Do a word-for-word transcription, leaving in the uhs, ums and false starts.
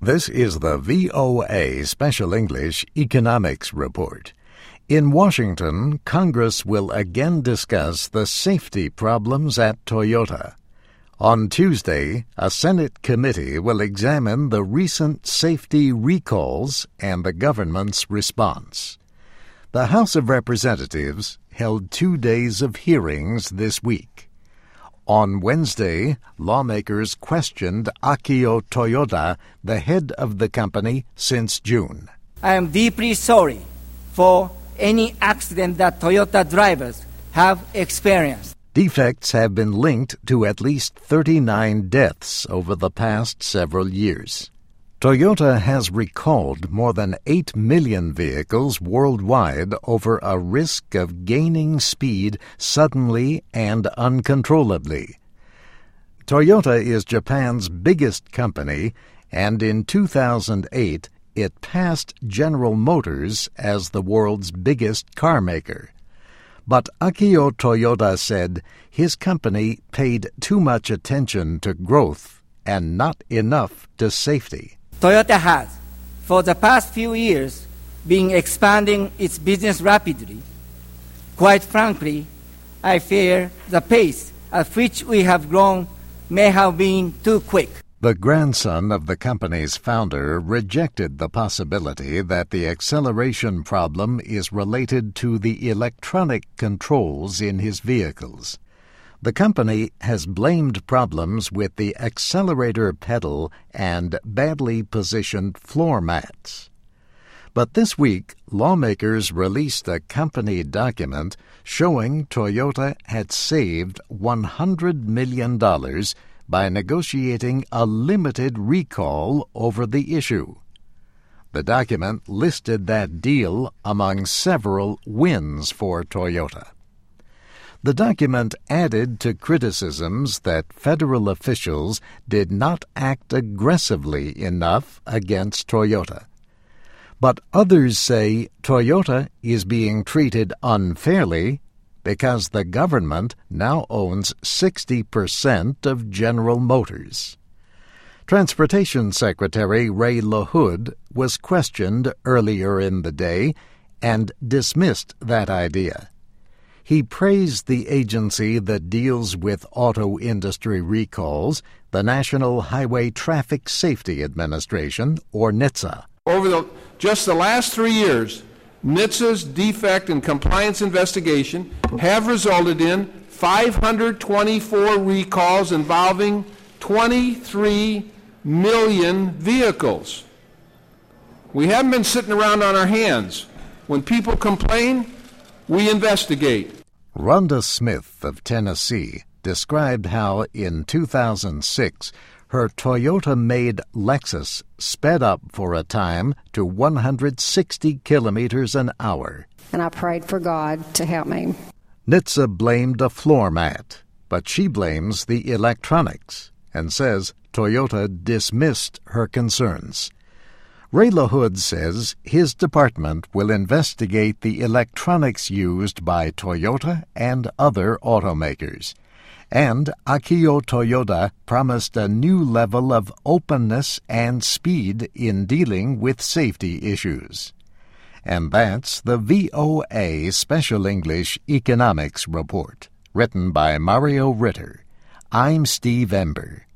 This is the V O A Special English Economics Report. In Washington, Congress will again discuss the safety problems at Toyota. On Tuesday, a Senate committee will examine the recent safety recalls and the government's response. The House of Representatives held two days of hearings this week. On Wednesday, lawmakers questioned Akio Toyoda, the head of the company since June. I am deeply sorry for any accident that Toyota drivers have experienced. Defects have been linked to at least thirty-nine deaths over the past several years. Toyota has recalled more than eight million vehicles worldwide over a risk of gaining speed suddenly and uncontrollably. Toyota is Japan's biggest company, and in two thousand eight it passed General Motors as the world's biggest car maker. But Akio Toyoda said his company paid too much attention to growth and not enough to safety. Toyota has, for the past few years, been expanding its business rapidly. Quite frankly, I fear the pace at which we have grown may have been too quick. The grandson of the company's founder rejected the possibility that the acceleration problem is related to the electronic controls in his vehicles. The company has blamed problems with the accelerator pedal and badly positioned floor mats. But this week, lawmakers released a company document showing Toyota had saved one hundred million dollars by negotiating a limited recall over the issue. The document listed that deal among several wins for Toyota. The document added to criticisms that federal officials did not act aggressively enough against Toyota. But others say Toyota is being treated unfairly because the government now owns sixty percent of General Motors. Transportation Secretary Ray LaHood was questioned earlier in the day and dismissed that idea. He praised the agency that deals with auto industry recalls, the National Highway Traffic Safety Administration, or NHTSA. Over the, just the last three years, NHTSA's defect and compliance investigation have resulted in five hundred twenty-four recalls involving twenty-three million vehicles. We haven't been sitting around on our hands. When people complain, we investigate. Rhonda Smith of Tennessee described how in two thousand six her Toyota-made Lexus sped up for a time to one hundred sixty kilometers an hour. And I prayed for God to help me. NHTSA blamed a floor mat, but she blames the electronics and says Toyota dismissed her concerns. Ray LaHood says his department will investigate the electronics used by Toyota and other automakers. And Akio Toyoda promised a new level of openness and speed in dealing with safety issues. And that's the V O A Special English Economics Report, written by Mario Ritter. I'm Steve Ember.